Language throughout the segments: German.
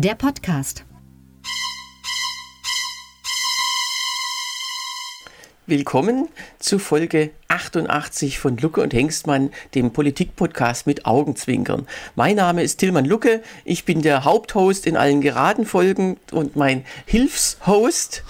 der Podcast. Willkommen zu Folge 88 von Lucke und Hengstmann, dem Politik-Podcast mit Augenzwinkern. Mein Name ist Tilman Lucke, ich bin der Haupthost in allen geraden Folgen und mein Hilfshost,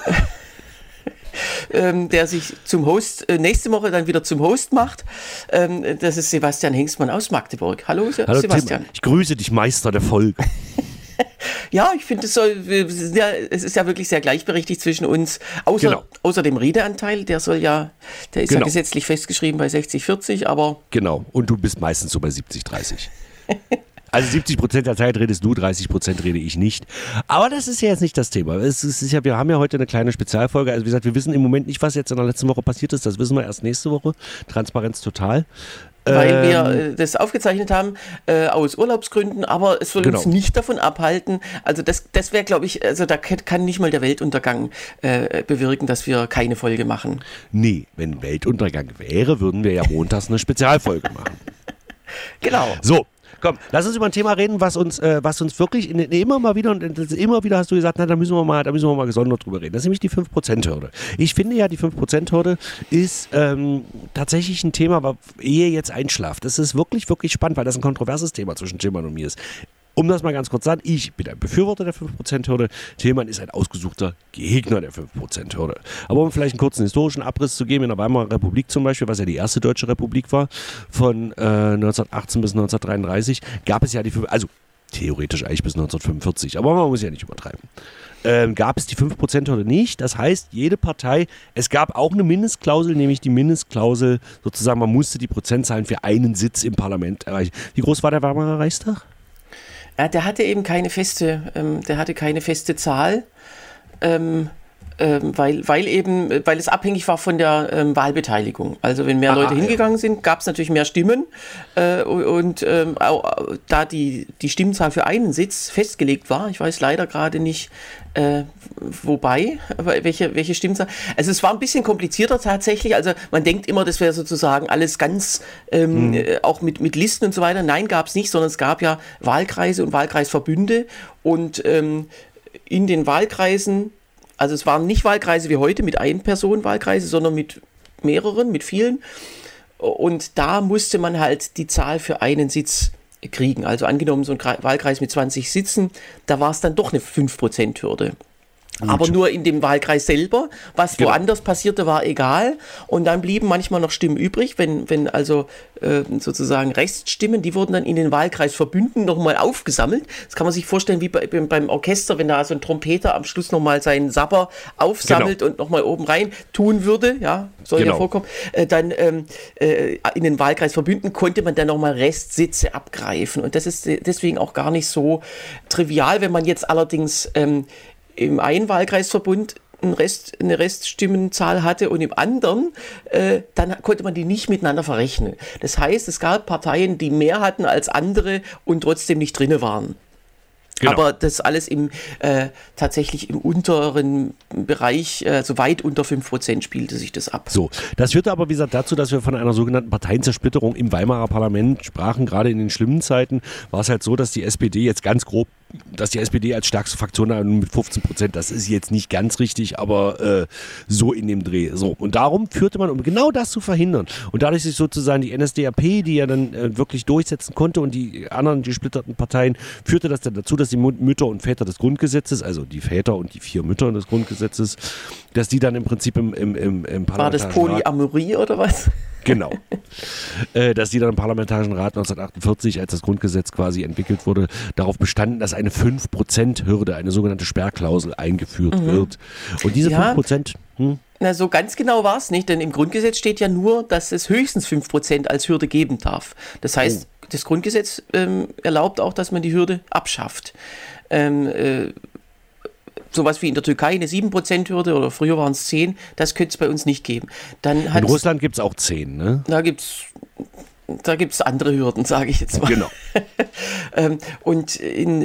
der sich zum Host nächste Woche dann wieder zum Host macht. Das ist Sebastian Hengstmann aus Magdeburg. Hallo Sebastian. Tilman. Ich grüße dich, Meister der Folge. Ja, ich finde, es ist ja wirklich sehr gleichberechtigt zwischen uns, außer dem Redeanteil, der ist ja gesetzlich festgeschrieben bei 60-40, aber... Genau, und du bist meistens so bei 70-30. Also 70% der Zeit redest du, 30% rede ich nicht. Aber das ist ja jetzt nicht das Thema. Wir haben ja heute eine kleine Spezialfolge. Also wie gesagt, wir wissen im Moment nicht, was jetzt in der letzten Woche passiert ist. Das wissen wir erst nächste Woche. Transparenz total. Weil wir das aufgezeichnet haben aus Urlaubsgründen, aber es soll uns nicht davon abhalten. Also das wäre, glaube ich, also da kann nicht mal der Weltuntergang bewirken, dass wir keine Folge machen. Nee, wenn Weltuntergang wäre, würden wir ja montags eine Spezialfolge machen. Genau. So. Komm, lass uns über ein Thema reden, was uns wirklich immer mal wieder hast du gesagt, na, da müssen wir mal gesondert drüber reden. Das ist nämlich die 5%-Hürde. Ich finde ja, die 5%-Hürde ist tatsächlich ein Thema, ehe jetzt einschlaft. Das ist wirklich, wirklich spannend, weil das ein kontroverses Thema zwischen Tilman und mir ist. Um das mal ganz kurz zu sagen, ich bin ein Befürworter der 5%-Hürde, Tilman ist ein ausgesuchter Gegner der 5%-Hürde. Aber um vielleicht einen kurzen historischen Abriss zu geben, in der Weimarer Republik zum Beispiel, was ja die erste deutsche Republik war, von 1918 bis 1933, gab es ja also theoretisch eigentlich bis 1945, aber man muss ja nicht übertreiben. Gab es die 5%-Hürde nicht. Das heißt, jede Partei, es gab auch eine Mindestklausel, nämlich die Mindestklausel, sozusagen, man musste die Prozentzahlen für einen Sitz im Parlament erreichen. Wie groß war der Weimarer Reichstag? Ja, der hatte eben keine feste Zahl, weil es abhängig war von der Wahlbeteiligung. Also wenn mehr Leute hingegangen sind, gab es natürlich mehr Stimmen da die Stimmenzahl für einen Sitz festgelegt war, ich weiß leider gerade nicht, welche Stimmenzahl. Also es war ein bisschen komplizierter tatsächlich, also man denkt immer, das wäre sozusagen alles ganz, auch mit Listen und so weiter. Nein, gab es nicht, sondern es gab ja Wahlkreise und Wahlkreisverbünde und in den Wahlkreisen, also es waren nicht Wahlkreise wie heute mit Ein-Personen-Wahlkreise, sondern mit mehreren, mit vielen. Und da musste man halt die Zahl für einen Sitz kriegen. Also angenommen, so ein Wahlkreis mit 20 Sitzen, da war es dann doch eine 5%-Hürde. Aber nur in dem Wahlkreis selber. Was woanders passierte, war egal. Und dann blieben manchmal noch Stimmen übrig, wenn also sozusagen Reststimmen, die wurden dann in den Wahlkreisverbünden nochmal aufgesammelt. Das kann man sich vorstellen wie beim Orchester, wenn da so ein Trompeter am Schluss nochmal seinen Sabber aufsammelt und nochmal oben rein tun würde. Ja, soll ja vorkommen. Dann in den Wahlkreisverbünden konnte man dann nochmal Restsitze abgreifen. Und das ist deswegen auch gar nicht so trivial, wenn man jetzt allerdings im einen Wahlkreisverbund eine Reststimmenzahl hatte und im anderen, dann konnte man die nicht miteinander verrechnen. Das heißt, es gab Parteien, die mehr hatten als andere und trotzdem nicht drinne waren. Genau. Aber das alles tatsächlich im unteren Bereich, so weit unter 5% spielte sich das ab. So, das führte aber wie gesagt dazu, dass wir von einer sogenannten Parteienzersplitterung im Weimarer Parlament sprachen. Gerade in den schlimmen Zeiten war es halt so, dass die SPD jetzt ganz grob, dass die SPD als stärkste Fraktion mit 15%, das ist jetzt nicht ganz richtig, aber so in dem Dreh. So, und darum führte man, um genau das zu verhindern und dadurch sich sozusagen die NSDAP, die ja dann wirklich durchsetzen konnte und die anderen gesplitterten Parteien, führte das dann dazu, dass die Mütter und Väter des Grundgesetzes, also die Väter und die 4 Mütter des Grundgesetzes, dass die dann im Prinzip im Parlamentarischen War das Polyamorie oder was? Genau. Dass die dann im Parlamentarischen Rat 1948, als das Grundgesetz quasi entwickelt wurde, darauf bestanden, dass eine 5%-Hürde, eine sogenannte Sperrklausel eingeführt wird. Und diese 5%... Na, so ganz genau war es nicht, denn im Grundgesetz steht ja nur, dass es höchstens 5% als Hürde geben darf. Das heißt, das Grundgesetz erlaubt auch, dass man die Hürde abschafft. Sowas wie in der Türkei eine 7%-Hürde oder früher waren es 10, das könnte es bei uns nicht geben. Dann in Russland gibt es auch 10, ne? Da gibt's andere Hürden, sage ich jetzt mal. Genau. Und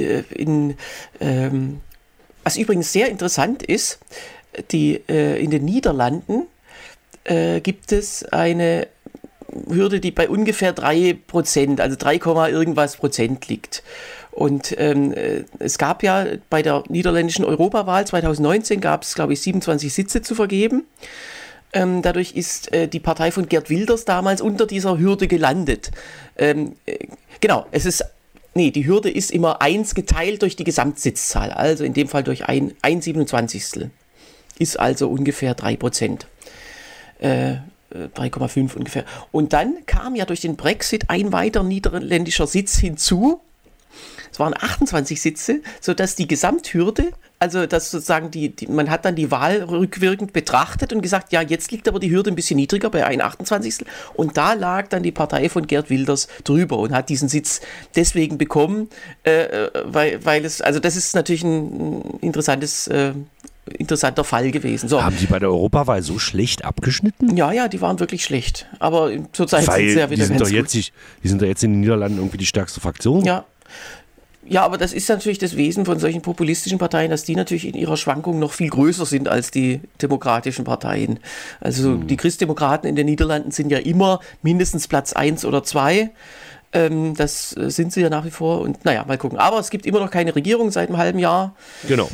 was übrigens sehr interessant ist, in den Niederlanden gibt es eine Hürde, die bei ungefähr 3%, also 3, irgendwas Prozent liegt. Und es gab ja bei der niederländischen Europawahl 2019 gab es, glaube ich, 27 Sitze zu vergeben. Dadurch ist die Partei von Geert Wilders damals unter dieser Hürde gelandet. Genau, die Hürde ist immer 1 geteilt durch die Gesamtsitzzahl, also in dem Fall durch ein 27. Ist also ungefähr 3%. 3,5 ungefähr. Und dann kam ja durch den Brexit ein weiter niederländischer Sitz hinzu. Es waren 28 Sitze, sodass die Gesamthürde, also dass sozusagen man hat dann die Wahl rückwirkend betrachtet und gesagt, ja, jetzt liegt aber die Hürde ein bisschen niedriger bei 1,28. Und da lag dann die Partei von Geert Wilders drüber und hat diesen Sitz deswegen bekommen, weil es, also das ist natürlich ein interessanter Fall gewesen. So. Haben die bei der Europawahl so schlecht abgeschnitten? Ja, die waren wirklich schlecht. Aber zurzeit sind sie ja wieder ganz gut. Die sind doch jetzt in den Niederlanden irgendwie die stärkste Fraktion. Ja, aber das ist natürlich das Wesen von solchen populistischen Parteien, dass die natürlich in ihrer Schwankung noch viel größer sind als die demokratischen Parteien. Also die Christdemokraten in den Niederlanden sind ja immer mindestens Platz 1 oder 2. Das sind sie ja nach wie vor. Und naja, mal gucken. Aber es gibt immer noch keine Regierung seit einem halben Jahr. Genau.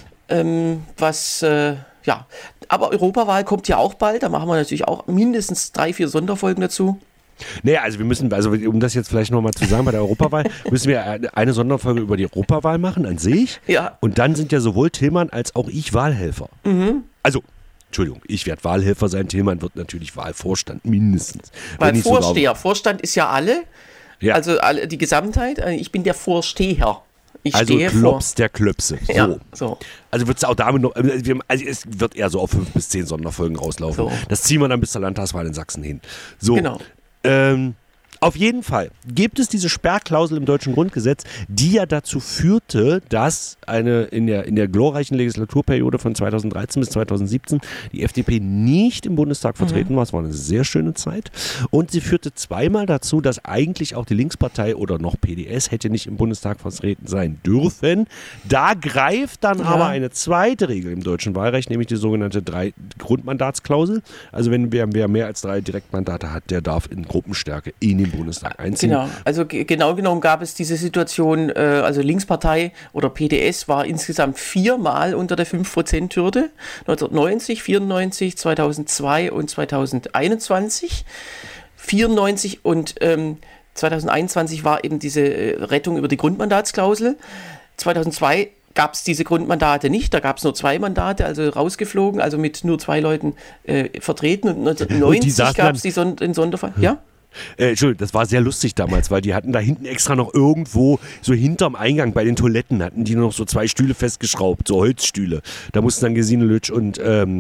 Aber Europawahl kommt ja auch bald. Da machen wir natürlich auch mindestens 3-4 Sonderfolgen dazu. Naja, also um das jetzt vielleicht nochmal zu sagen, bei der Europawahl müssen wir eine Sonderfolge über die Europawahl machen an sich. Ja. Und dann sind ja sowohl Tillmann als auch ich Wahlhelfer. Also, Entschuldigung, ich werde Wahlhelfer sein, Tillmann wird natürlich Wahlvorstand, mindestens. Weil Vorstand ist ja alle, also die Gesamtheit, ich bin der Vorsteher. Also Klops der Klöpse. So. Ja, so. Also wird es auch damit noch, also es wird eher so auf 5 bis 10 Sonderfolgen rauslaufen. So. Das ziehen wir dann bis zur Landtagswahl in Sachsen hin. So. Genau. Auf jeden Fall gibt es diese Sperrklausel im deutschen Grundgesetz, die ja dazu führte, dass in der glorreichen Legislaturperiode von 2013 bis 2017 die FDP nicht im Bundestag vertreten war. Es war eine sehr schöne Zeit. Und sie führte zweimal dazu, dass eigentlich auch die Linkspartei oder noch PDS hätte nicht im Bundestag vertreten sein dürfen. Da greift dann aber eine zweite Regel im deutschen Wahlrecht, nämlich die sogenannte Grundmandatsklausel. Also wer mehr als 3 Direktmandate hat, der darf in Gruppenstärke in den Bundestag einziehen. Genau, also genau genommen gab es diese Situation, also Linkspartei oder PDS war insgesamt 4-mal unter der 5%-Hürde, 1990, 94, 2002 und 2021. 94 und 2021 war eben diese Rettung über die Grundmandatsklausel. 2002 gab es diese Grundmandate nicht, da gab es nur 2 Mandate, also rausgeflogen, also mit nur 2 Leuten vertreten. Und 1990 gab es den Sonderfall. Ja? Entschuldigung, das war sehr lustig damals, weil die hatten da hinten extra noch irgendwo, so hinterm Eingang bei den Toiletten, hatten die noch so 2 Stühle festgeschraubt, so Holzstühle. Da mussten dann Gesine Lütsch und,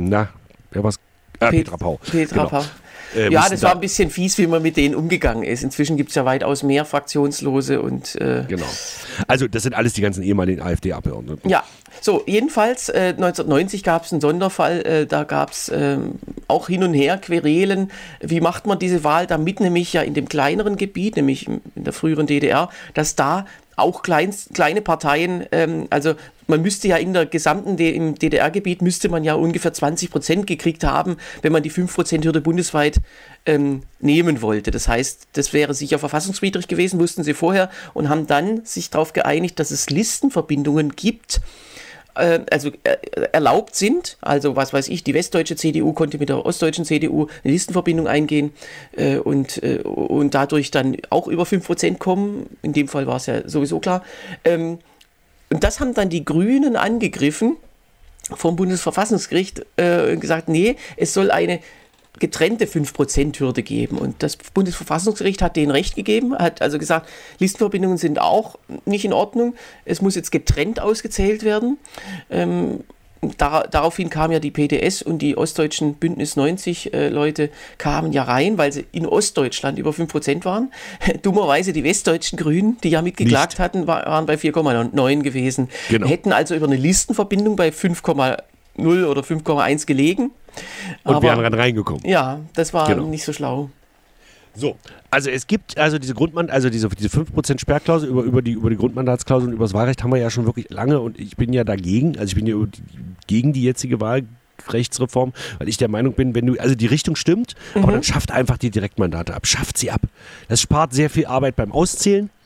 Petra Pau. Petra Pau. Ja, das war ein bisschen fies, wie man mit denen umgegangen ist. Inzwischen gibt es ja weitaus mehr Fraktionslose und... Genau. Also das sind alles die ganzen ehemaligen AfD-Abgeordneten. Ja, so jedenfalls 1990 gab es einen Sonderfall, da gab es auch hin und her Querelen. Wie macht man diese Wahl, damit nämlich ja in dem kleineren Gebiet, nämlich in der früheren DDR, dass da auch kleine Parteien, also man müsste ja in der gesamten im DDR-Gebiet müsste man ja ungefähr 20% gekriegt haben, wenn man die 5%-Hürde bundesweit nehmen wollte. Das heißt, das wäre sicher verfassungswidrig gewesen, wussten sie vorher und haben dann sich darauf geeinigt, dass es Listenverbindungen gibt, erlaubt sind, also was weiß ich, die westdeutsche CDU konnte mit der ostdeutschen CDU eine Listenverbindung eingehen und dadurch dann auch über 5% kommen, in dem Fall war es ja sowieso klar. Und das haben dann die Grünen angegriffen vom Bundesverfassungsgericht und gesagt, nee, es soll eine getrennte 5%-Hürde geben. Und das Bundesverfassungsgericht hat denen Recht gegeben, hat also gesagt, Listenverbindungen sind auch nicht in Ordnung. Es muss jetzt getrennt ausgezählt werden. Daraufhin kam ja die PDS und die ostdeutschen Bündnis 90 Leute kamen ja rein, weil sie in Ostdeutschland über 5% waren. Dummerweise die westdeutschen Grünen, die ja mitgeklagt hatten, waren bei 4,9 gewesen. Genau. Hätten also über eine Listenverbindung bei 5,0 oder 5,1 gelegen. Und wären dann reingekommen. Ja, das war nicht so schlau. So, also es gibt diese diese 5% Sperrklausel über die Grundmandatsklausel und über das Wahlrecht haben wir ja schon wirklich lange und ich bin ja dagegen, also ich bin ja gegen die jetzige Wahlrechtsreform, weil ich der Meinung bin, also die Richtung stimmt, aber dann schafft einfach die Direktmandate ab, schafft sie ab. Das spart sehr viel Arbeit beim Auszählen.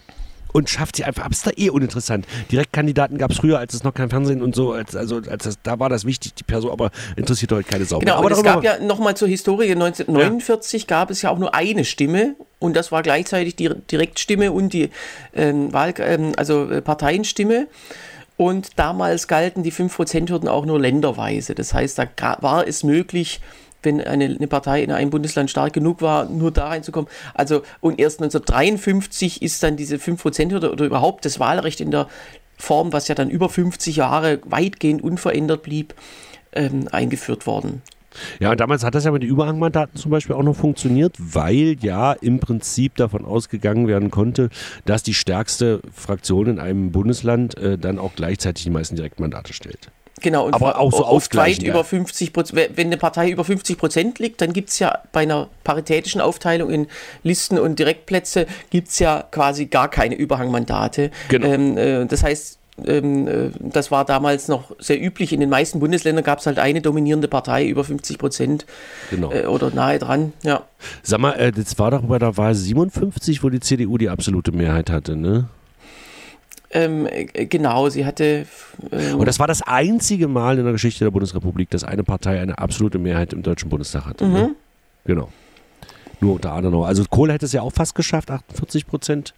und schafft sie einfach ab. Ist da uninteressant. Direktkandidaten gab es früher, als es noch kein Fernsehen und so, da war das wichtig, die Person, aber interessiert heute keine Sau. Genau, aber es gab ja nochmal zur Historie, 1949 gab es ja auch nur eine Stimme und das war gleichzeitig die Direktstimme und die Parteienstimme. Und damals galten die 5%-Hürden auch nur länderweise. Das heißt, da war es möglich, wenn eine Partei in einem Bundesland stark genug war, nur da reinzukommen. Also, und erst 1953 ist dann diese 5%-Hürde oder überhaupt das Wahlrecht in der Form, was ja dann über 50 Jahre weitgehend unverändert blieb, eingeführt worden. Ja, und damals hat das ja mit den Überhangmandaten zum Beispiel auch noch funktioniert, weil ja im Prinzip davon ausgegangen werden konnte, dass die stärkste Fraktion in einem Bundesland dann auch gleichzeitig die meisten Direktmandate stellt. Genau, und aber auch so oft weit ja. über 50%. Wenn eine Partei über 50% liegt, dann gibt es ja bei einer paritätischen Aufteilung in Listen und Direktplätze gibt es ja quasi gar keine Überhangmandate. Genau. Das heißt, das war damals noch sehr üblich. In den meisten Bundesländern gab es halt eine dominierende Partei über 50%, genau. Oder nahe dran. Ja. Sag mal, das war doch bei der Wahl 57, wo die CDU die absolute Mehrheit hatte, ne? Genau, sie hatte... und das war das einzige Mal in der Geschichte der Bundesrepublik, dass eine Partei eine absolute Mehrheit im Deutschen Bundestag hatte. Mhm. Ne? Genau. Nur unter anderem. Also Kohl hätte es ja auch fast geschafft, 48%,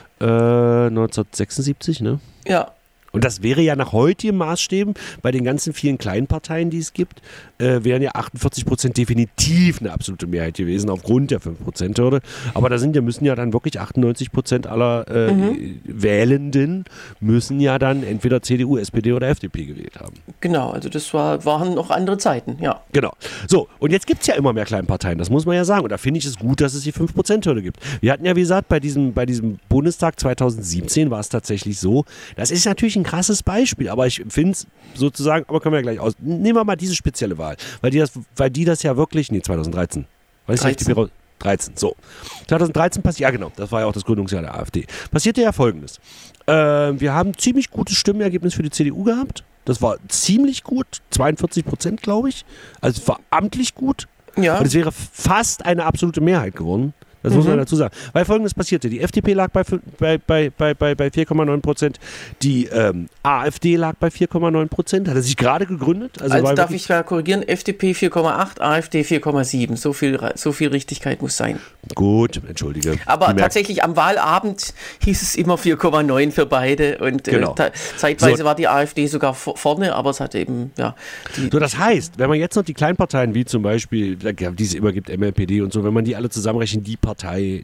1976, ne? Ja. Und das wäre ja nach heutigen Maßstäben, bei den ganzen vielen kleinen Parteien, die es gibt, wären ja 48% definitiv eine absolute Mehrheit gewesen, aufgrund der 5%-Hürde. Aber müssen ja dann wirklich 98% aller Wählenden müssen ja dann entweder CDU, SPD oder FDP gewählt haben. Genau, also das waren noch andere Zeiten, ja. Genau. So, und jetzt gibt es ja immer mehr Kleinparteien, das muss man ja sagen. Und da finde ich es gut, dass es die 5%-Hürde gibt. Wir hatten ja, wie gesagt, bei diesem Bundestag 2017 war es tatsächlich so, das ist natürlich ein krasses Beispiel, aber ich finde es sozusagen, aber können wir ja gleich aus. Nehmen wir mal diese spezielle Wahl, weil die das ja wirklich, 2013. Was ist 13, so. 2013 passiert, ja genau, das war ja auch das Gründungsjahr der AfD. Passierte ja Folgendes. Wir haben ein ziemlich gutes Stimmenergebnis für die CDU gehabt. Das war ziemlich gut, 42%, glaube ich. Also es war amtlich gut. Ja. Und es wäre fast eine absolute Mehrheit geworden. Das muss man dazu sagen. Weil Folgendes passierte. Die FDP lag bei 4,9%. Die AfD lag bei 4,9%. Hat er sich gerade gegründet. Also darf ich ja korrigieren. FDP 4,8, AfD 4,7. So viel Richtigkeit muss sein. Gut, entschuldige. Aber tatsächlich am Wahlabend hieß es immer 4,9 für beide. Und genau. Zeitweise war die AfD sogar vorne, aber es hatte eben, ja. So, das heißt, wenn man jetzt noch die Kleinparteien, wie zum Beispiel, die es immer gibt, MLPD und so, wenn man die alle zusammenrechnet, die Partei.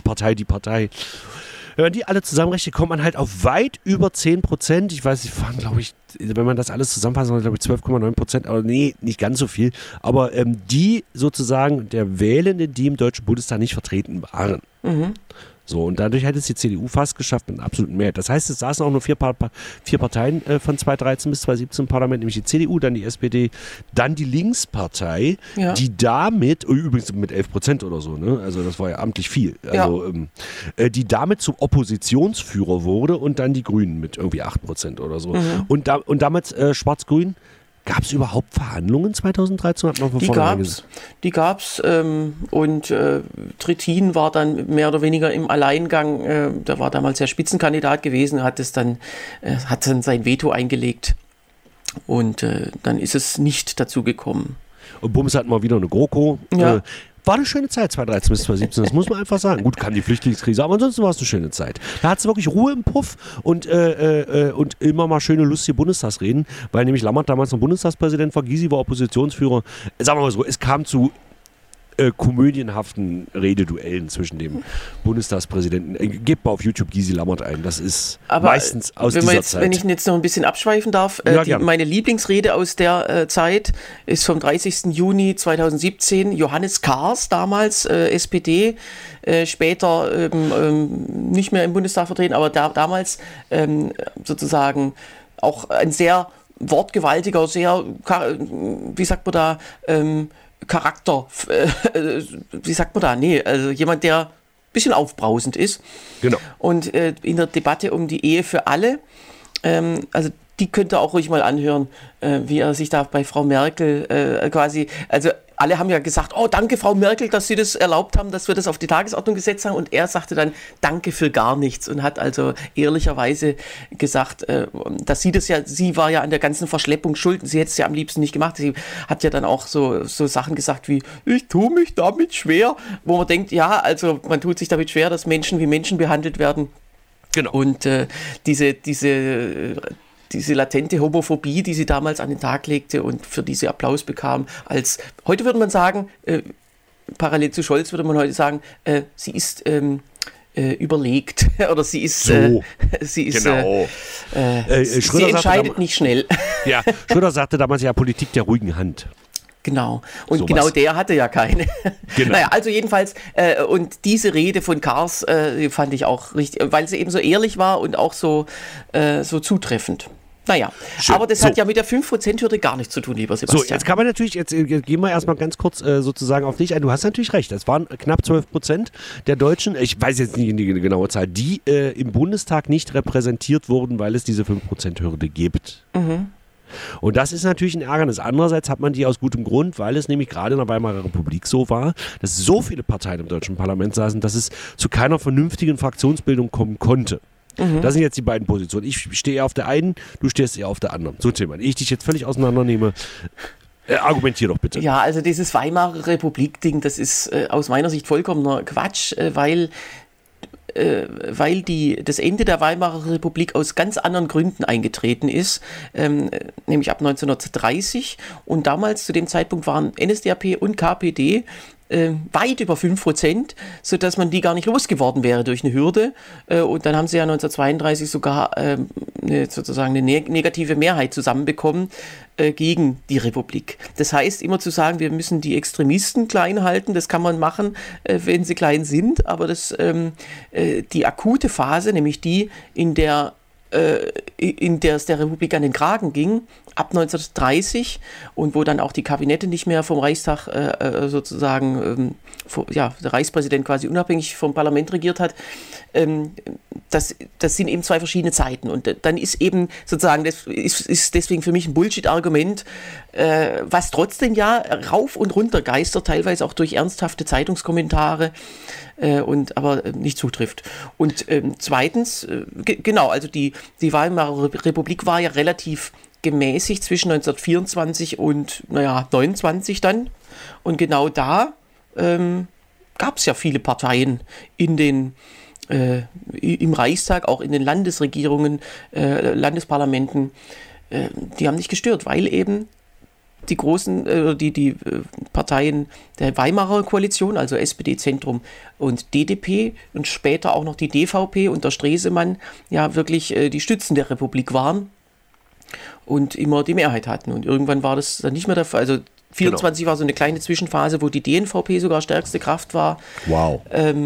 Wenn man die alle zusammenrechnet, kommt man halt auf weit über 10%. Ich weiß, die waren, glaube ich, wenn man das alles zusammenfasst, glaube ich 12,9%. Aber nee, nicht ganz so viel. Aber die sozusagen der Wählenden, die im Deutschen Bundestag nicht vertreten waren. Mhm. So, und dadurch hat es die CDU fast geschafft mit einer absoluten Mehrheit. Das heißt, es saßen auch nur vier Parteien von 2013 bis 2017 im Parlament, nämlich die CDU, dann die SPD, dann die Linkspartei, die damit, übrigens mit 11% oder so, ne? Also das war ja amtlich viel, also, die damit zum Oppositionsführer wurde und dann die Grünen mit irgendwie 8% oder so. Mhm. Und damals Schwarz-Grün. Gab es überhaupt Verhandlungen 2013? Die gab's und Trittin war dann mehr oder weniger im Alleingang, der war damals ja Spitzenkandidat gewesen, hat dann sein Veto eingelegt und dann ist es nicht dazu gekommen. Und Bums hatten wir wieder eine GroKo. Ja. War eine schöne Zeit, 2013 bis 2017, das muss man einfach sagen. Gut, kam die Flüchtlingskrise, aber ansonsten war es eine schöne Zeit. Da hat es wirklich Ruhe im Puff und immer mal schöne, lustige Bundestagsreden, weil nämlich Lammert damals noch Bundestagspräsident war, Gysi war Oppositionsführer. Sagen wir mal so, es kam zu komödienhaften Rededuellen zwischen dem Bundestagspräsidenten. Gebt mal auf YouTube Gysi Lammert ein, das ist aber meistens aus dieser Zeit. Wenn ich jetzt noch ein bisschen abschweifen darf, meine Lieblingsrede aus der Zeit ist vom 30. Juni 2017, Johannes Kahrs, damals SPD, später nicht mehr im Bundestag vertreten, aber damals sozusagen auch ein sehr wortgewaltiger, sehr, wie sagt man da, Charakter, also jemand, der ein bisschen aufbrausend ist. Genau. Und in der Debatte um die Ehe für alle, also die könnt ihr auch ruhig mal anhören, wie er sich da bei Frau Merkel quasi, also alle haben ja gesagt, oh, danke Frau Merkel, dass Sie das erlaubt haben, dass wir das auf die Tagesordnung gesetzt haben. Und er sagte dann, danke für gar nichts und hat also ehrlicherweise gesagt, dass sie war ja an der ganzen Verschleppung schuld. Sie hätte es ja am liebsten nicht gemacht. Sie hat ja dann auch so Sachen gesagt wie, ich tue mich damit schwer, wo man denkt, ja, also man tut sich damit schwer, dass Menschen wie Menschen behandelt werden. Genau. Und diese latente Homophobie, die sie damals an den Tag legte und für die sie Applaus bekam, heute würde man sagen, parallel zu Scholz würde man heute sagen, sie ist überlegt oder sie ist, genau. sie entscheidet nicht schnell. Ja, Schröder sagte damals ja Politik der ruhigen Hand. Genau. Und so genau was. Der hatte ja keine. Genau. Naja, also jedenfalls, und diese Rede von Kars fand ich auch richtig, weil sie eben so ehrlich war und auch so zutreffend. Naja, schön. Aber das hat ja mit der 5%-Hürde gar nichts zu tun, lieber Sebastian. So, jetzt kann man natürlich, jetzt gehen wir erstmal ganz kurz sozusagen auf dich ein. Du hast natürlich recht, es waren knapp 12% der Deutschen, ich weiß jetzt nicht die genaue Zahl, die im Bundestag nicht repräsentiert wurden, weil es diese 5%-Hürde gibt. Mhm. Und das ist natürlich ein Ärgernis. Andererseits hat man die aus gutem Grund, weil es nämlich gerade in der Weimarer Republik so war, dass so viele Parteien im deutschen Parlament saßen, dass es zu keiner vernünftigen Fraktionsbildung kommen konnte. Das sind jetzt die beiden Positionen. Ich stehe eher auf der einen, du stehst eher auf der anderen. So, Tillmann, ehe ich dich jetzt völlig auseinandernehme, argumentier doch bitte. Ja, also dieses Weimarer Republik-Ding, das ist aus meiner Sicht vollkommener Quatsch, weil das Ende der Weimarer Republik aus ganz anderen Gründen eingetreten ist, nämlich ab 1930. Und damals, zu dem Zeitpunkt, waren NSDAP und KPD weit über 5%, sodass man die gar nicht losgeworden wäre durch eine Hürde. Und dann haben sie ja 1932 sogar sozusagen eine negative Mehrheit zusammenbekommen gegen die Republik. Das heißt, immer zu sagen, wir müssen die Extremisten klein halten, das kann man machen, wenn sie klein sind, aber die akute Phase, nämlich die, in der es der Republik an den Kragen ging, ab 1930 und wo dann auch die Kabinette nicht mehr vom Reichstag sozusagen, der Reichspräsident quasi unabhängig vom Parlament regiert hat, das sind eben zwei verschiedene Zeiten und dann ist eben sozusagen, das ist deswegen für mich ein Bullshit-Argument, was trotzdem ja rauf und runter geistert, teilweise auch durch ernsthafte Zeitungskommentare, aber nicht zutrifft. Und zweitens, genau, also die Weimarer Republik war ja relativ gemäßigt zwischen 1924 und 29 dann. Und genau da gab es ja viele Parteien im Reichstag, auch in den Landesregierungen, Landesparlamenten, die haben nicht gestört, weil eben die großen, die Parteien der Weimarer Koalition, also SPD, Zentrum und DDP und später auch noch die DVP unter Stresemann, ja wirklich die Stützen der Republik waren und immer die Mehrheit hatten. Und irgendwann war das dann nicht mehr der Fall. Also 24 war so eine kleine Zwischenphase, wo die DNVP sogar stärkste Kraft war. Wow.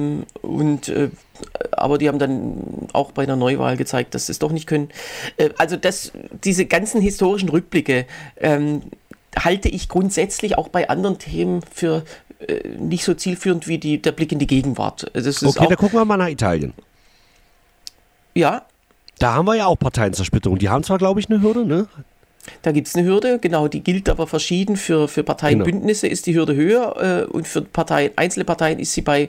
Aber die haben dann auch bei einer Neuwahl gezeigt, dass sie es doch nicht können. Also diese ganzen historischen Rückblicke halte ich grundsätzlich auch bei anderen Themen für nicht so zielführend wie der Blick in die Gegenwart. Das ist okay, dann gucken wir mal nach Italien. Ja. Da haben wir ja auch Parteienzersplitterung. Die haben zwar, glaube ich, eine Hürde, ne? Da gibt es eine Hürde, genau, die gilt aber verschieden. Für Parteienbündnisse ist die Hürde höher und für einzelne Parteien ist sie bei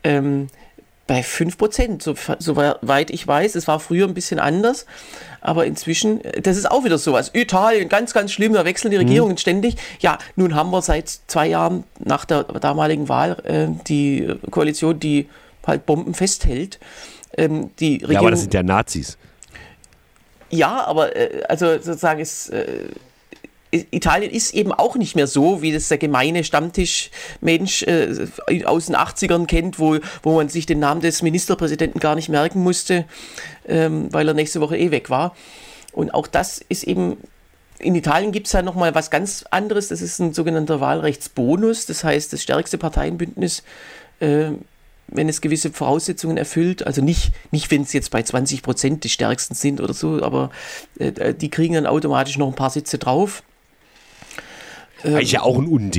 5%, soweit ich weiß. Es war früher ein bisschen anders, aber inzwischen, das ist auch wieder sowas. Italien, ganz, ganz schlimm, da wechseln die Regierungen ständig. Ja, nun haben wir seit 2 Jahren nach der damaligen Wahl die Koalition, die halt Bomben festhält. Die Regierung, ja, aber das sind ja Nazis. Ja, aber also sozusagen Italien ist eben auch nicht mehr so, wie das der gemeine Stammtischmensch aus den 80ern kennt, wo man sich den Namen des Ministerpräsidenten gar nicht merken musste, weil er nächste Woche weg war. Und auch das ist eben, in Italien gibt es ja nochmal was ganz anderes, das ist ein sogenannter Wahlrechtsbonus, das heißt, das stärkste Parteienbündnis, wenn es gewisse Voraussetzungen erfüllt, also nicht wenn es jetzt bei 20% die stärksten sind oder so, aber die kriegen dann automatisch noch ein paar Sitze drauf. Eigentlich ja auch ein Unding.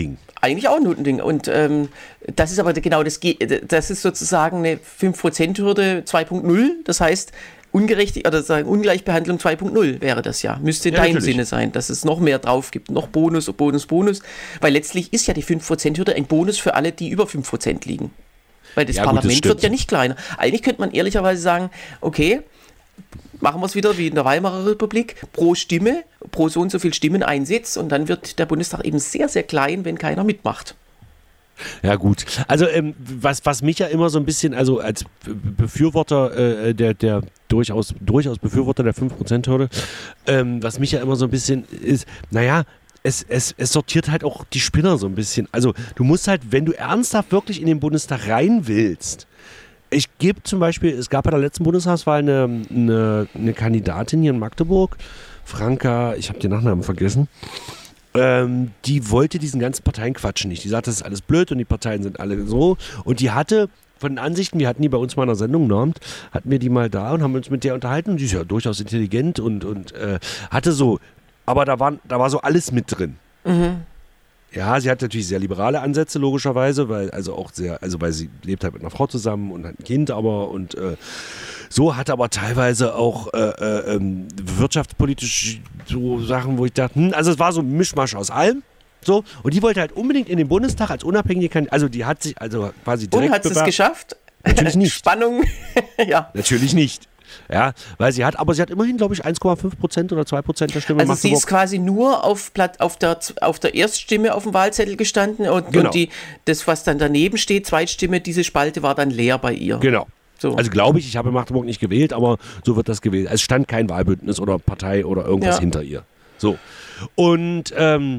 eigentlich auch ein Ding. Und das ist aber genau das ist sozusagen eine 5%-Hürde 2.0. Das heißt, Ungleichbehandlung 2.0 wäre das ja. Müsste in deinem Sinne sein, dass es noch mehr drauf gibt, noch Bonus. Weil letztlich ist ja die 5%-Hürde ein Bonus für alle, die über 5% liegen. Weil das Parlament wird ja nicht kleiner. Eigentlich könnte man ehrlicherweise sagen, okay, machen wir es wieder wie in der Weimarer Republik, pro Stimme, pro so und so viel Stimmen ein Sitz und dann wird der Bundestag eben sehr, sehr klein, wenn keiner mitmacht. Ja gut, also was mich ja immer so ein bisschen, also als Befürworter der durchaus Befürworter der 5%-Hürde, was mich ja immer so ein bisschen ist, naja, es sortiert halt auch die Spinner so ein bisschen. Also du musst halt, wenn du ernsthaft wirklich in den Bundestag rein willst, ich gebe zum Beispiel, es gab bei der letzten Bundestagswahl eine Kandidatin hier in Magdeburg, Franka, ich habe den Nachnamen vergessen, die wollte diesen ganzen Parteienquatsch nicht. Die sagte, das ist alles blöd und die Parteien sind alle so. Und die hatte von den Ansichten, wir hatten die bei uns mal in einer Sendung, Normt, hatten wir die mal da und haben uns mit der unterhalten. Und die ist ja durchaus intelligent und hatte so, aber da war so alles mit drin. Mhm. Ja, sie hat natürlich sehr liberale Ansätze, logischerweise, weil sie lebt halt mit einer Frau zusammen und hat ein Kind, aber und so hat aber teilweise auch wirtschaftspolitisch so Sachen, wo ich dachte, also es war so ein Mischmasch aus allem. So, und die wollte halt unbedingt in den Bundestag als unabhängige Kandidatin, also die hat sich quasi direkt und hat es geschafft? Natürlich nicht. Spannung, ja. Natürlich nicht. Ja, weil sie hat immerhin, glaube ich, 1,5% oder 2% der Stimme. Also sie ist quasi nur auf der Erststimme auf dem Wahlzettel gestanden und, genau. Und das, was dann daneben steht, Zweitstimme, diese Spalte war dann leer bei ihr. Genau. So. Also glaube ich habe in Magdeburg nicht gewählt, aber so wird das gewählt. Es stand kein Wahlbündnis oder Partei oder irgendwas hinter ihr. So. Und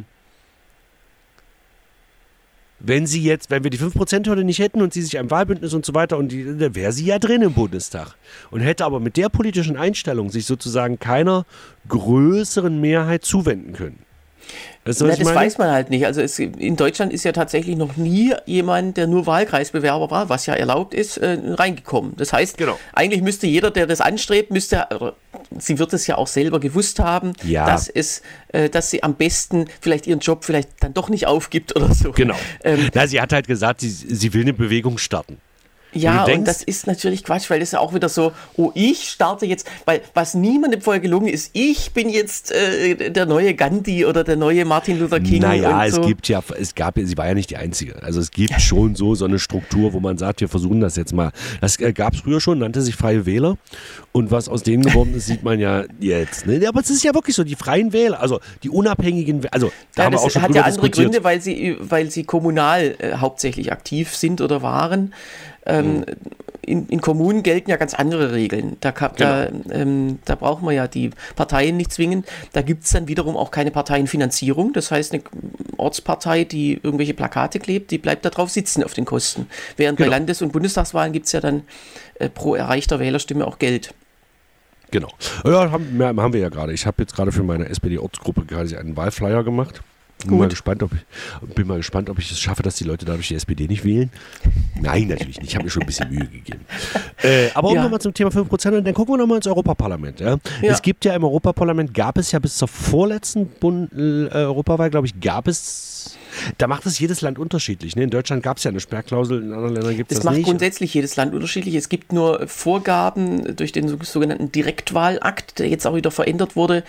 wenn wir die 5%-Hürde nicht hätten und sie sich ein Wahlbündnis und so weiter, dann wäre sie ja drin im Bundestag. Und hätte aber mit der politischen Einstellung sich sozusagen keiner größeren Mehrheit zuwenden können. Das weiß man halt nicht. Also in Deutschland ist ja tatsächlich noch nie jemand, der nur Wahlkreisbewerber war, was ja erlaubt ist, reingekommen. Das heißt, eigentlich müsste jeder, der das anstrebt, sie wird es ja auch selber gewusst haben, dass sie am besten vielleicht ihren Job vielleicht dann doch nicht aufgibt oder so. Genau. Sie hat halt gesagt, sie will eine Bewegung starten. Ja, und das ist natürlich Quatsch, weil das ist ja auch wieder so, ich starte jetzt, weil was niemandem vorher gelungen ist, ich bin jetzt der neue Gandhi oder der neue Martin Luther King. Naja, und so. sie war ja nicht die Einzige. Also es gibt schon so eine Struktur, wo man sagt, wir versuchen das jetzt mal. Das gab es früher schon, nannte sich Freie Wähler. Und was aus denen geworden ist, sieht man ja jetzt. Ne? Aber es ist ja wirklich so, die Freien Wähler, also die unabhängigen, also da haben wir auch schon drüber diskutiert. Das hat ja andere Gründe, weil sie kommunal hauptsächlich aktiv sind oder waren. In Kommunen gelten ja ganz andere Regeln. Da braucht man ja die Parteien nicht zwingen. Da gibt es dann wiederum auch keine Parteienfinanzierung. Das heißt, eine Ortspartei, die irgendwelche Plakate klebt, die bleibt da drauf sitzen auf den Kosten. Während bei Landes- und Bundestagswahlen gibt es ja dann pro erreichter Wählerstimme auch Geld. Genau. Ja, haben wir ja gerade. Ich habe jetzt gerade für meine SPD-Ortsgruppe gerade einen Wahlflyer gemacht. Bin mal gespannt, ob ich es schaffe, dass die Leute dadurch die SPD nicht wählen. Nein, natürlich nicht. Ich habe mir schon ein bisschen Mühe gegeben. Aber nochmal zum Thema 5%, und dann gucken wir nochmal ins Europaparlament. Ja? Ja. Es gibt ja im Europaparlament, gab es ja bis zur vorletzten Europawahl, glaube ich, da macht es jedes Land unterschiedlich. Ne? In Deutschland gab es ja eine Sperrklausel, in anderen Ländern gibt es das nicht. Das macht grundsätzlich jedes Land unterschiedlich. Es gibt nur Vorgaben durch den sogenannten Direktwahlakt, der jetzt auch wieder verändert wurde.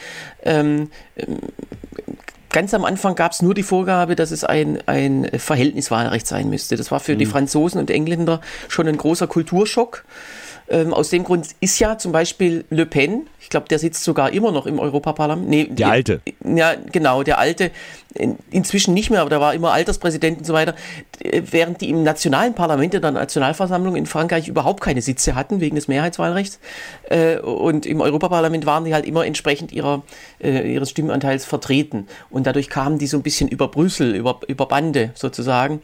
Ganz am Anfang gab es nur die Vorgabe, dass es ein Verhältniswahlrecht sein müsste. Das war für die Franzosen und Engländer schon ein großer Kulturschock. Aus dem Grund ist ja zum Beispiel Le Pen, ich glaube, der sitzt sogar immer noch im Europaparlament. Nee, der Alte. Ja, genau, der Alte. Inzwischen nicht mehr, aber der war immer Alterspräsident und so weiter. Während die im nationalen Parlament, in der Nationalversammlung in Frankreich überhaupt keine Sitze hatten, wegen des Mehrheitswahlrechts. Und im Europaparlament waren die halt immer entsprechend ihres Stimmenanteils vertreten. Und dadurch kamen die so ein bisschen über Brüssel, über Bande sozusagen.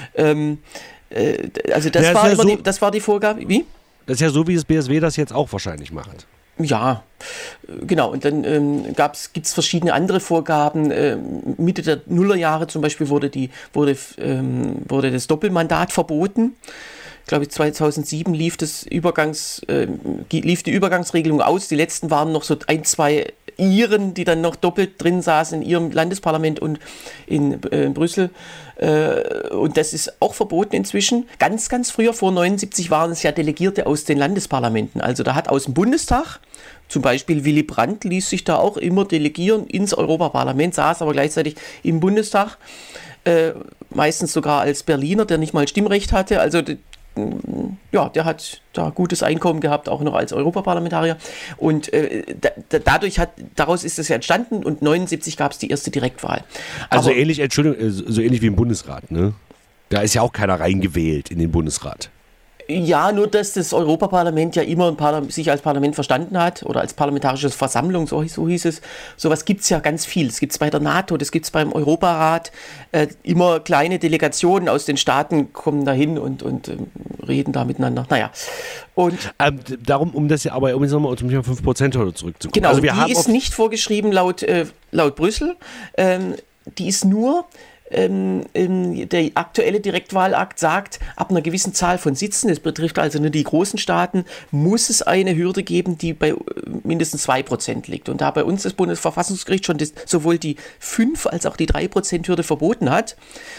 Also das war die Vorgabe. Wie? Das ist ja so, wie das BSW das jetzt auch wahrscheinlich macht. Ja, Genau, und dann gibt es verschiedene andere Vorgaben. Mitte der Nullerjahre zum Beispiel wurde das Doppelmandat verboten. Ich glaube, 2007 lief die Übergangsregelung aus. Die letzten waren noch so 1-2 Iren, die dann noch doppelt drin saßen in ihrem Landesparlament und in Brüssel. Und das ist auch verboten inzwischen. Ganz, ganz früher, vor 79, waren es ja Delegierte aus den Landesparlamenten. Also da hat aus dem Bundestag, zum Beispiel Willy Brandt ließ sich da auch immer delegieren ins Europaparlament, saß aber gleichzeitig im Bundestag. Meistens sogar als Berliner, der nicht mal Stimmrecht hatte. Also ja, der hat da gutes Einkommen gehabt, auch noch als Europaparlamentarier. Und daraus ist es ja entstanden und 79 gab es die erste Direktwahl. Also ähnlich, Entschuldigung, so ähnlich wie im Bundesrat, ne? Da ist ja auch keiner reingewählt in den Bundesrat. Ja, nur dass das Europaparlament ja immer sich als Parlament verstanden hat oder als parlamentarische Versammlung, so hieß es. Sowas gibt es ja ganz viel. Das gibt es bei der NATO, das gibt es beim Europarat. Immer kleine Delegationen aus den Staaten kommen dahin und reden da miteinander. Naja. Und um jetzt nochmal zum Thema 5%-Hürde zurückzukommen. Genau, also die ist nicht vorgeschrieben laut Brüssel. Die ist nur... der aktuelle Direktwahlakt sagt, ab einer gewissen Zahl von Sitzen, das betrifft also nur die großen Staaten, muss es eine Hürde geben, die bei mindestens 2% liegt. Und da bei uns das Bundesverfassungsgericht schon sowohl die 5- als auch die 3%-Hürde verboten hat,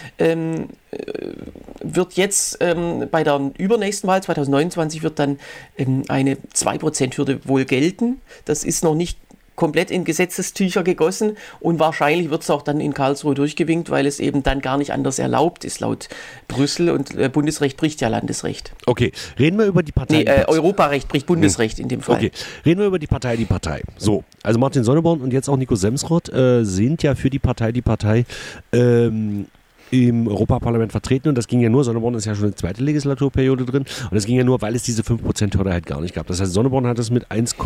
wird jetzt bei der übernächsten Wahl, 2029, wird dann eine 2%-Hürde wohl gelten. Das ist noch nicht komplett in Gesetzestücher gegossen und wahrscheinlich wird es auch dann in Karlsruhe durchgewinkt, weil es eben dann gar nicht anders erlaubt ist laut Brüssel und Bundesrecht bricht ja Landesrecht. Okay, reden wir über die Partei. Europarecht bricht Bundesrecht in dem Fall. Okay, reden wir über die Partei. So, also Martin Sonneborn und jetzt auch Nico Semsrott sind ja für die Partei im Europaparlament vertreten und das ging ja nur, Sonneborn ist ja schon eine zweite Legislaturperiode drin und das ging ja nur, weil es diese 5%-Hürde halt gar nicht gab. Das heißt, Sonneborn hat es mit 1,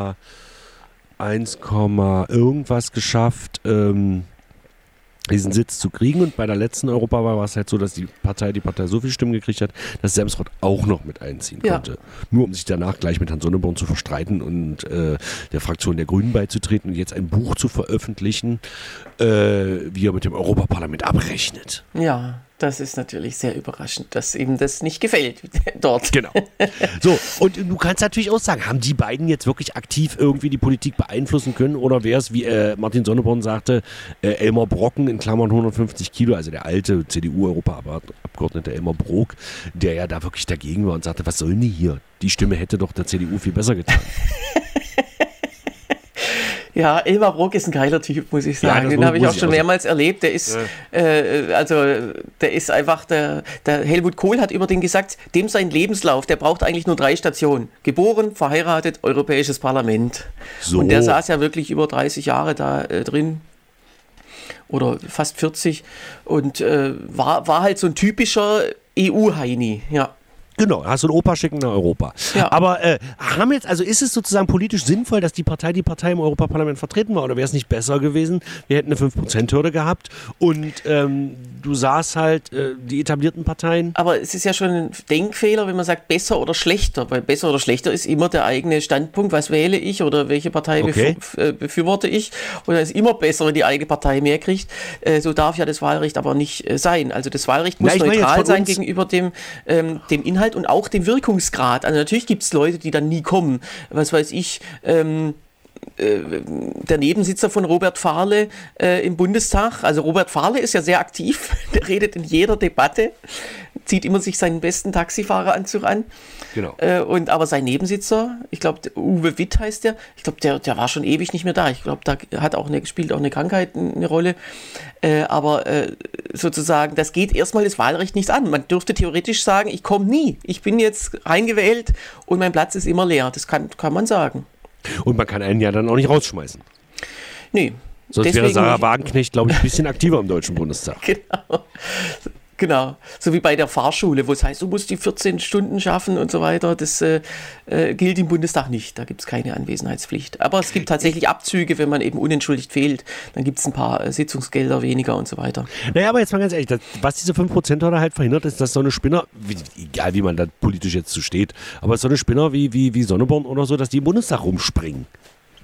irgendwas geschafft, diesen Sitz zu kriegen und bei der letzten Europawahl war es halt so, dass die Partei so viel Stimmen gekriegt hat, dass Semsrott auch noch mit einziehen konnte. Nur um sich danach gleich mit Herrn Sonneborn zu verstreiten und der Fraktion der Grünen beizutreten und jetzt ein Buch zu veröffentlichen, wie er mit dem Europaparlament abrechnet. Ja. Das ist natürlich sehr überraschend, dass ihm das nicht gefällt dort. Genau. So, und du kannst natürlich auch sagen, haben die beiden jetzt wirklich aktiv irgendwie die Politik beeinflussen können oder wäre es, wie Martin Sonneborn sagte, Elmar Brocken in Klammern 150 Kilo, also der alte CDU-Europaabgeordnete Elmar Brok, der ja da wirklich dagegen war und sagte, was soll denn hier? Die Stimme hätte doch der CDU viel besser getan. Ja, Elmar Brok ist ein geiler Typ, muss ich sagen. Ja, den habe ich auch schon mehrmals erlebt. Der ist, der ist einfach, der Helmut Kohl hat über den gesagt, dem sein Lebenslauf, der braucht eigentlich nur 3 Stationen. Geboren, verheiratet, Europäisches Parlament. So. Und der saß ja wirklich über 30 Jahre da drin. Oder fast 40. Und war halt so ein typischer EU-Heini, ja. Genau, hast du einen Opa schicken nach Europa. Ja. Aber ist es sozusagen politisch sinnvoll, dass die Partei im Europaparlament vertreten war? Oder wäre es nicht besser gewesen, wir hätten eine 5%-Hürde gehabt und du sahst halt die etablierten Parteien? Aber es ist ja schon ein Denkfehler, wenn man sagt besser oder schlechter, weil besser oder schlechter ist immer der eigene Standpunkt, was wähle ich oder welche Partei befürworte ich. Und es ist immer besser, wenn die eigene Partei mehr kriegt. So darf ja das Wahlrecht aber nicht sein. Also das Wahlrecht muss neutral sein gegenüber dem Inhalt und auch dem Wirkungsgrad. Also natürlich gibt es Leute, die dann nie kommen. Was weiß ich, der Nebensitzer von Robert Fahrle im Bundestag. Also Robert Fahrle ist ja sehr aktiv. Der redet in jeder Debatte, zieht immer sich seinen besten Taxifahteranzug an. Genau. Aber sein Nebensitzer, ich glaube Uwe Witt heißt der, ich glaube der war schon ewig nicht mehr da. Ich glaube, da spielt auch eine Krankheit eine Rolle. Sozusagen, das geht erstmal das Wahlrecht nicht an. Man dürfte theoretisch sagen, ich komme nie. Ich bin jetzt reingewählt und mein Platz ist immer leer. Das kann man sagen. Und man kann einen ja dann auch nicht rausschmeißen. Nee. Sonst wäre Sarah Wagenknecht, glaube ich, ein bisschen aktiver im Deutschen Bundestag. Genau. So wie bei der Fahrschule, wo es heißt, du musst die 14 Stunden schaffen und so weiter. Das gilt im Bundestag nicht. Da gibt es keine Anwesenheitspflicht. Aber es gibt tatsächlich Abzüge, wenn man eben unentschuldigt fehlt. Dann gibt es ein paar Sitzungsgelder weniger und so weiter. Naja, aber jetzt mal ganz ehrlich, was diese 5%-Hürde halt verhindert, ist, dass so eine Spinner, egal wie man da politisch jetzt zu steht, aber so eine Spinner wie Sonneborn oder so, dass die im Bundestag rumspringen.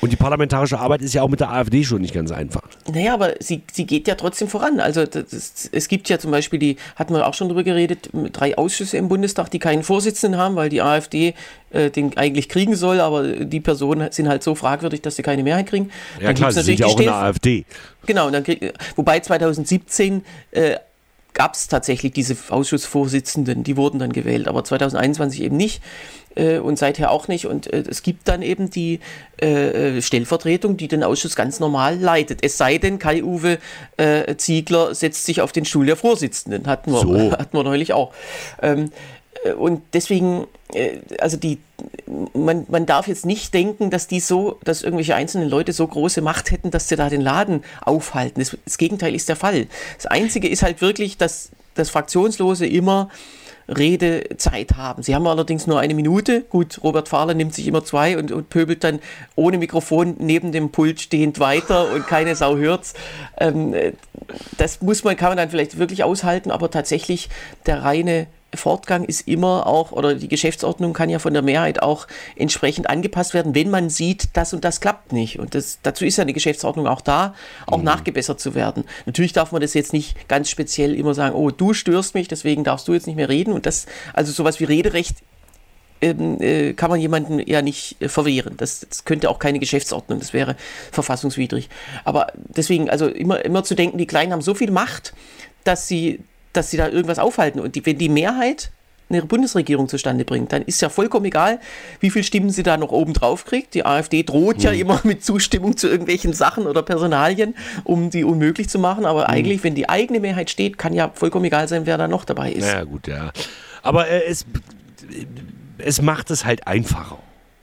Und die parlamentarische Arbeit ist ja auch mit der AfD schon nicht ganz einfach. Naja, aber sie geht ja trotzdem voran. Also es gibt ja zum Beispiel, hatten wir auch schon drüber geredet, 3 Ausschüsse im Bundestag, die keinen Vorsitzenden haben, weil die AfD den eigentlich kriegen soll, aber die Personen sind halt so fragwürdig, dass sie keine Mehrheit kriegen. Ja klar, sie sind ja auch in der AfD. Genau, wobei 2017 gab es tatsächlich diese Ausschussvorsitzenden, die wurden dann gewählt, aber 2021 eben nicht. Und seither auch nicht. Und es gibt dann eben die Stellvertretung, die den Ausschuss ganz normal leitet. Es sei denn, Kai-Uwe Ziegler setzt sich auf den Stuhl der Vorsitzenden. Hatten wir neulich auch. Und deswegen, also man darf jetzt nicht denken, dass dass irgendwelche einzelnen Leute so große Macht hätten, dass sie da den Laden aufhalten. Das Gegenteil ist der Fall. Das Einzige ist halt wirklich, dass das Fraktionslose immer Redezeit haben. Sie haben allerdings nur 1 Minute. Gut, Robert Fahler nimmt sich immer 2 und pöbelt dann ohne Mikrofon neben dem Pult stehend weiter und keine Sau hört's. Das kann man dann vielleicht wirklich aushalten, aber tatsächlich der reine Fortgang ist immer auch, oder die Geschäftsordnung kann ja von der Mehrheit auch entsprechend angepasst werden, wenn man sieht, das und das klappt nicht. Und dazu ist ja die Geschäftsordnung auch da, auch nachgebessert zu werden. Natürlich darf man das jetzt nicht ganz speziell immer sagen, oh, du störst mich, deswegen darfst du jetzt nicht mehr reden. Und also sowas wie Rederecht kann man jemandem ja nicht verwehren. Das könnte auch keine Geschäftsordnung, das wäre verfassungswidrig. Aber deswegen, also immer zu denken, die Kleinen haben so viel Macht, dass sie da irgendwas aufhalten. Und wenn die Mehrheit eine Bundesregierung zustande bringt, dann ist ja vollkommen egal, wie viele Stimmen sie da noch oben drauf kriegt. Die AfD droht ja immer mit Zustimmung zu irgendwelchen Sachen oder Personalien, um die unmöglich zu machen. Aber eigentlich, wenn die eigene Mehrheit steht, kann ja vollkommen egal sein, wer da noch dabei ist. Ja, gut, ja. Aber es macht es halt einfacher.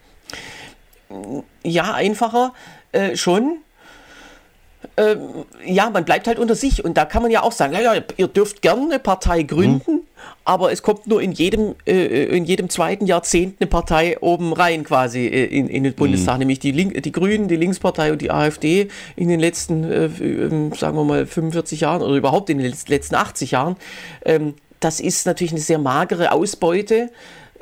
Ja, einfacher schon. Ja, man bleibt halt unter sich und da kann man ja auch sagen, ja, ihr dürft gerne eine Partei gründen, aber es kommt nur in jedem 2. Jahrzehnt eine Partei oben rein quasi in den Bundestag, nämlich die Grünen, die Linkspartei und die AfD in den letzten, sagen wir mal, 45 Jahren oder überhaupt in den letzten 80 Jahren. Das ist natürlich eine sehr magere Ausbeute.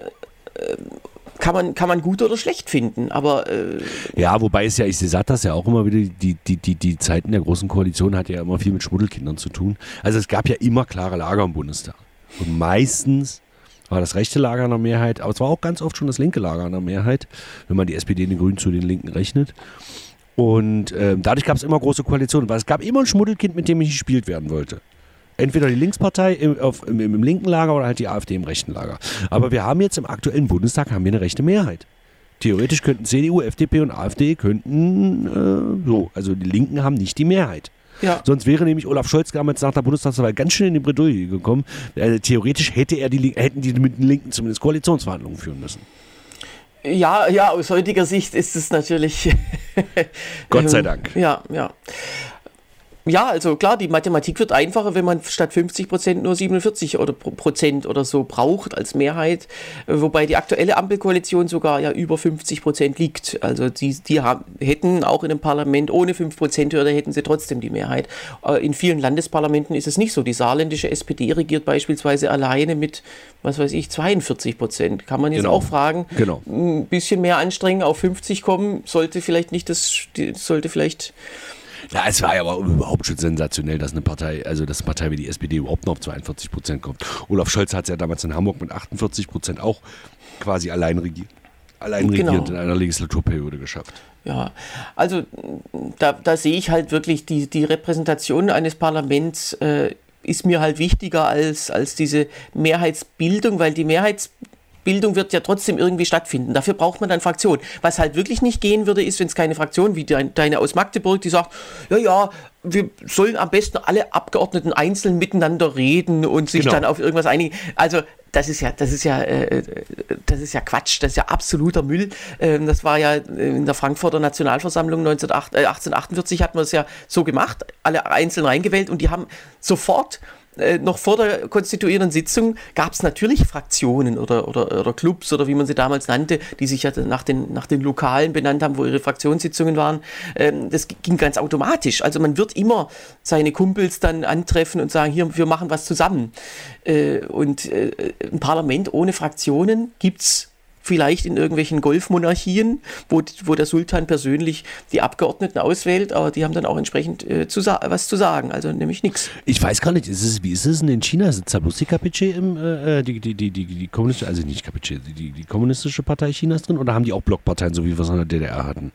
Kann man gut oder schlecht finden, aber... Ja, wobei ich sage das ja auch immer wieder, die Zeiten der Großen Koalition hat ja immer viel mit Schmuddelkindern zu tun. Also es gab ja immer klare Lager im Bundestag. Und meistens war das rechte Lager in der Mehrheit, aber es war auch ganz oft schon das linke Lager in der Mehrheit, wenn man die SPD und die Grünen zu den Linken rechnet. Und dadurch gab es immer große Koalitionen, weil es gab immer ein Schmuddelkind, mit dem nicht gespielt werden wollte. Entweder die Linkspartei im linken Lager oder halt die AfD im rechten Lager. Aber wir haben jetzt im aktuellen Bundestag eine rechte Mehrheit. Theoretisch könnten CDU, FDP und AfD also die Linken haben nicht die Mehrheit. Ja. Sonst wäre nämlich Olaf Scholz damals nach der Bundestagswahl ganz schön in die Bredouille gekommen. Theoretisch hätten die mit den Linken zumindest Koalitionsverhandlungen führen müssen. Ja, aus heutiger Sicht ist es natürlich... Gott sei Dank. Ja. Ja, also klar, die Mathematik wird einfacher, wenn man statt 50% nur 47% oder so braucht als Mehrheit, wobei die aktuelle Ampelkoalition sogar ja über 50% liegt. Also die hätten auch in einem Parlament ohne 5%-Hürde hätten sie trotzdem die Mehrheit. In vielen Landesparlamenten ist es nicht so. Die saarländische SPD regiert beispielsweise alleine mit, 42%. Kann man jetzt auch fragen. Genau. Ein bisschen mehr anstrengen, auf 50 kommen, sollte vielleicht... Ja, es war ja aber überhaupt schon sensationell, dass eine Partei wie die SPD überhaupt noch auf 42% kommt. Olaf Scholz hat es ja damals in Hamburg mit 48% auch quasi allein regierend in einer Legislaturperiode geschafft. Ja, also da sehe ich halt wirklich die Repräsentation eines Parlaments ist mir halt wichtiger als diese Mehrheitsbildung, weil die Mehrheitsbildung wird ja trotzdem irgendwie stattfinden. Dafür braucht man dann Fraktionen. Was halt wirklich nicht gehen würde, ist, wenn es keine Fraktion wie deine aus Magdeburg, die sagt, ja, wir sollen am besten alle Abgeordneten einzeln miteinander reden und sich dann auf irgendwas einigen. Also das ist ja Quatsch, das ist ja absoluter Müll. Das war ja in der Frankfurter Nationalversammlung 1848 hat man es ja so gemacht, alle einzeln reingewählt und die haben sofort noch vor der konstituierenden Sitzung gab es natürlich Fraktionen oder Clubs oder wie man sie damals nannte, die sich ja nach den Lokalen benannt haben, wo ihre Fraktionssitzungen waren. Das ging ganz automatisch. Also man wird immer seine Kumpels dann antreffen und sagen, hier, wir machen was zusammen. Und ein Parlament ohne Fraktionen gibt's vielleicht in irgendwelchen Golfmonarchien, wo der Sultan persönlich die Abgeordneten auswählt, aber die haben dann auch entsprechend was zu sagen, also nämlich nichts. Ich weiß gar nicht, wie ist es denn in China? Sitzt da bloß die KPC die kommunistische, also nicht KPC, die kommunistische Partei Chinas drin, oder haben die auch Blockparteien, so wie wir es in der DDR hatten?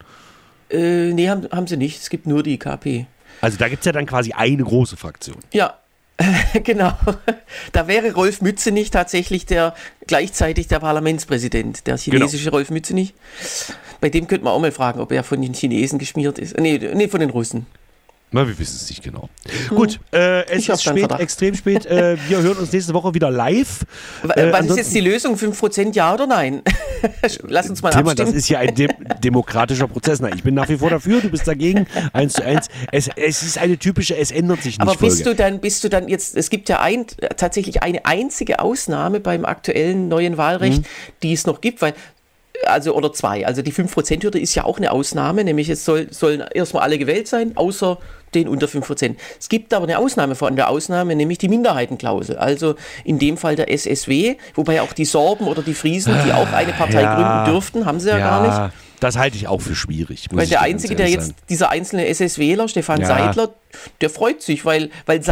Nee, haben sie nicht. Es gibt nur die KP. Also da gibt es ja dann quasi eine große Fraktion. Ja, genau. Da wäre Rolf Mützenich tatsächlich gleichzeitig der Parlamentspräsident, der chinesische Rolf Mützenich. Bei dem könnte man auch mal fragen, ob er von den Chinesen geschmiert ist. Nee, von den Russen. Na, wir wissen es nicht genau. Gut, es ist spät, extrem spät. Wir hören uns nächste Woche wieder live. Was ist jetzt die Lösung? 5% ja oder nein? Lass uns mal abstimmen. Das ist ja ein demokratischer Prozess. Na, ich bin nach wie vor dafür, du bist dagegen. 1:1. Es ist eine typische, es ändert sich nicht. Aber bist du dann jetzt, es gibt ja tatsächlich eine einzige Ausnahme beim aktuellen neuen Wahlrecht, die es noch gibt, weil oder zwei. Also die 5%-Hürde ist ja auch eine Ausnahme, nämlich es sollen erstmal alle gewählt sein, außer den unter 5%. Es gibt aber eine Ausnahme von der Ausnahme, nämlich die Minderheitenklausel. Also in dem Fall der SSW, wobei auch die Sorben oder die Friesen, die auch eine Partei gründen dürften, haben sie ja gar nicht. Das halte ich auch für schwierig. Weil der Einzige, der jetzt, dieser einzelne SSWler, Stefan Seidler, der freut sich, weil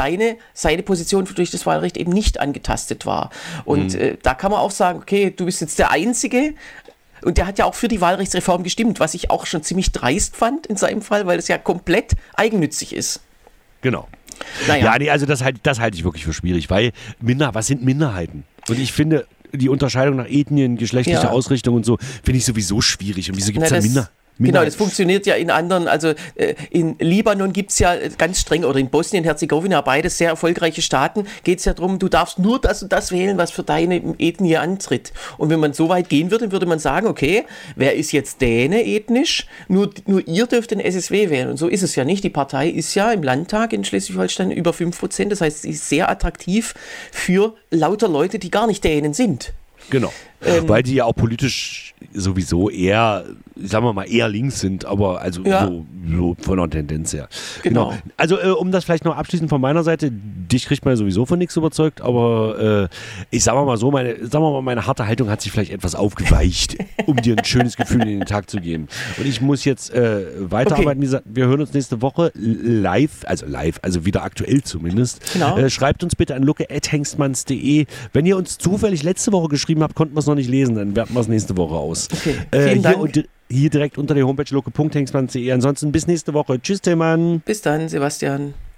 seine Position durch das Wahlrecht eben nicht angetastet war. Und da kann man auch sagen, okay, du bist jetzt der Einzige. Und der hat ja auch für die Wahlrechtsreform gestimmt, was ich auch schon ziemlich dreist fand in seinem Fall, weil es ja komplett eigennützig ist. Genau. Naja. Ja, nee, also das halte ich wirklich für schwierig, weil was sind Minderheiten? Und ich finde, die Unterscheidung nach Ethnien, geschlechtliche Ausrichtung und so, finde ich sowieso schwierig. Und wieso gibt es da Minderheiten? Genau, das funktioniert ja in anderen, also in Libanon gibt es ja ganz streng, oder in Bosnien-Herzegowina, beides sehr erfolgreiche Staaten, geht es ja darum, du darfst nur das und das wählen, was für deine Ethnie antritt. Und wenn man so weit gehen würde, würde man sagen, okay, wer ist jetzt Däne ethnisch? Nur ihr dürft den SSW wählen. Und so ist es ja nicht. Die Partei ist ja im Landtag in Schleswig-Holstein über 5%, das heißt, sie ist sehr attraktiv für lauter Leute, die gar nicht Dänen sind. Genau, weil die ja auch politisch sowieso eher, sagen wir mal, eher links sind, aber also so von der Tendenz her. Genau. Also um das vielleicht noch abschließend von meiner Seite, dich kriegt man ja sowieso von nichts überzeugt, aber ich sag mal so, meine harte Haltung hat sich vielleicht etwas aufgeweicht, um dir ein schönes Gefühl in den Tag zu geben. Und ich muss jetzt weiterarbeiten. Okay. Wir hören uns nächste Woche live, also wieder aktuell zumindest. Genau. Schreibt uns bitte an lucke@hengstmanns.de. Wenn ihr uns zufällig letzte Woche geschrieben habt, konnten wir es noch nicht lesen, dann werten wir es nächste Woche aus. Okay, vielen Dank. Hier direkt unter der Homepage lucke.hengstmanns.de. Ansonsten bis nächste Woche. Tschüss, Tillmann. Bis dann, Sebastian.